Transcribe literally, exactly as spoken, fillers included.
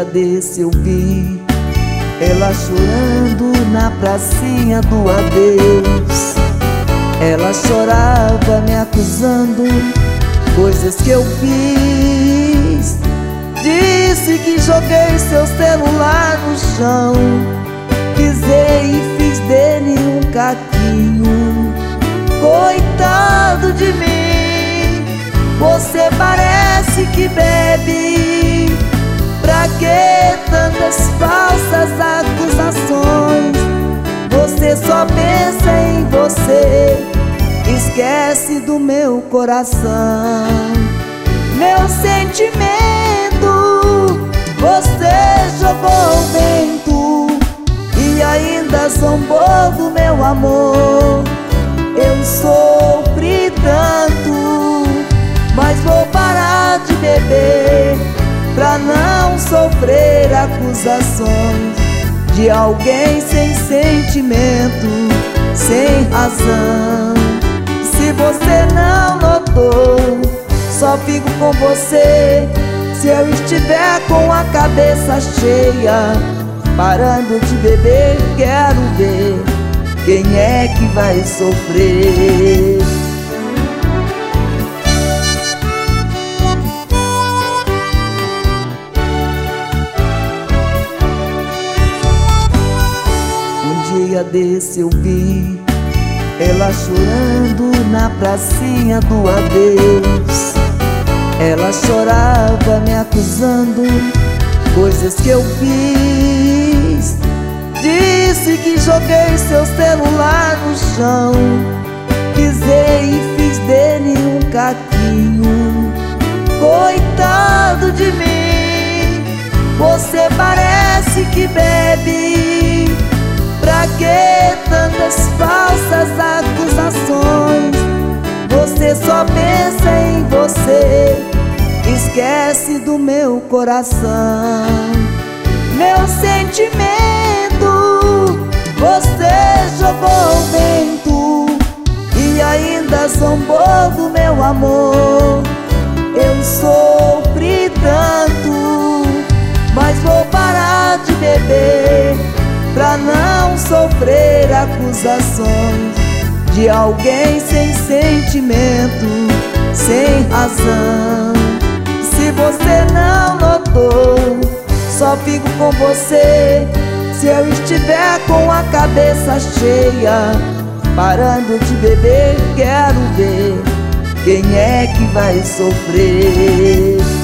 desse eu vi ela chorando na pracinha do adeus. Ela chorava me acusando coisas que eu fiz. Disse que joguei seu celular no chão, pisei e fiz dele um caquinho. Coitado de mim, você parece que bebe. Pra que tantas falsas acusações? Você só pensa em você, esquece do meu coração. Meu sentimento você jogou ao vento e ainda zombou do meu amor. Eu sofri tanto, mas vou parar de beber pra não sofrer acusações de alguém sem sentimento, sem razão. Se você não notou, só fico com você se eu estiver com a cabeça cheia. Parando de beber, quero ver quem é que vai sofrer. Um dia desse eu vi ela chorando na pracinha do adeus. Ela chorava me acusando coisas que eu fiz. Disse que joguei seu celular no chão, pisei e fiz dele um caquinho. Coitado de mim, você parece que bebe. Pra que tantas falsas acusações? Você só pensa em você, esquece do meu coração. Meu sentimento você jogou ao vento e ainda zombou do meu amor. Eu sofri tanto, mas vou parar de beber pra não sofrer acusações de alguém sem sentimento, sem razão. Se você não notou, só fico com você se eu estiver com a cabeça cheia. Parando de beber, quero ver quem é que vai sofrer.